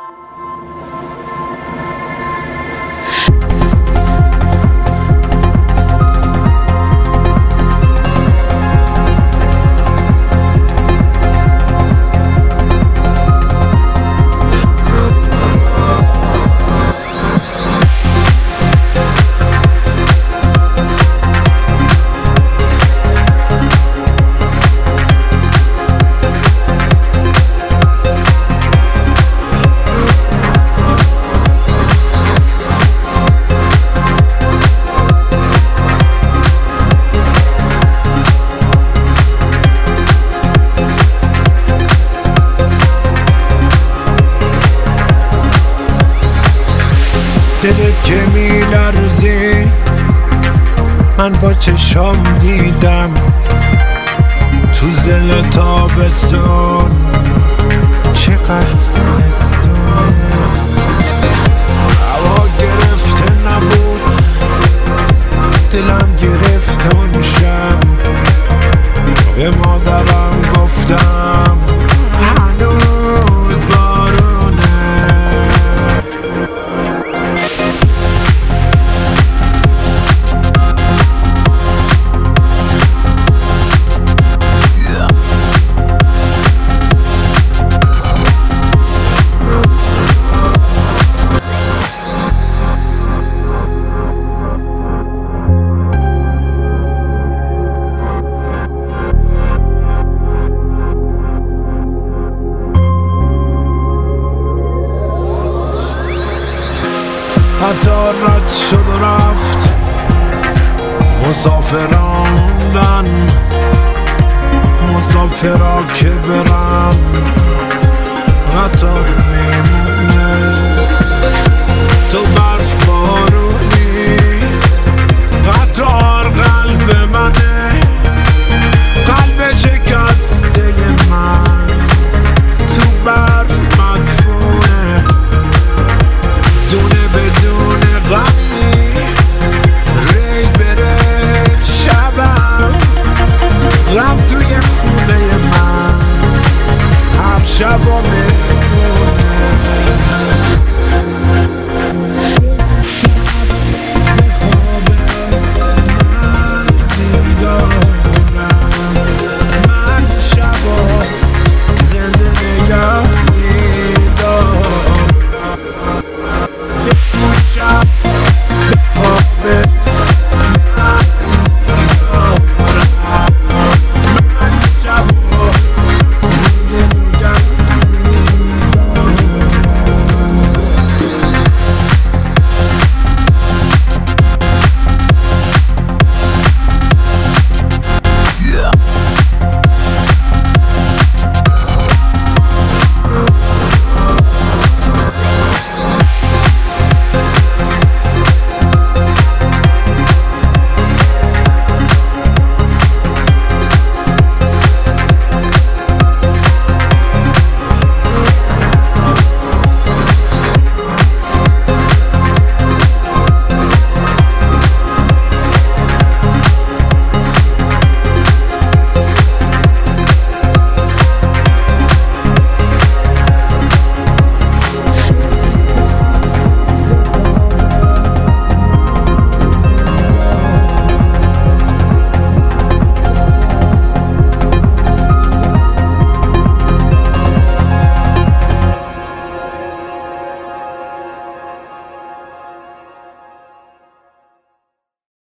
دلت که میلرزی من با چشام دیدم تو زل تابستون چقدر زمستونه. هوا گرفته نبود دلم گرفت اون شب به مادرم گفتم هنوز بارونه. قطار رد شد و رفت مسافران موندن مسافرا که برن قطار میمونه. تو برف بارونی قطار قلب منه قلب شکسته من تو برف مدفونه. دونه بدون غمی ریل بره شبم غم توی خونه من هر شب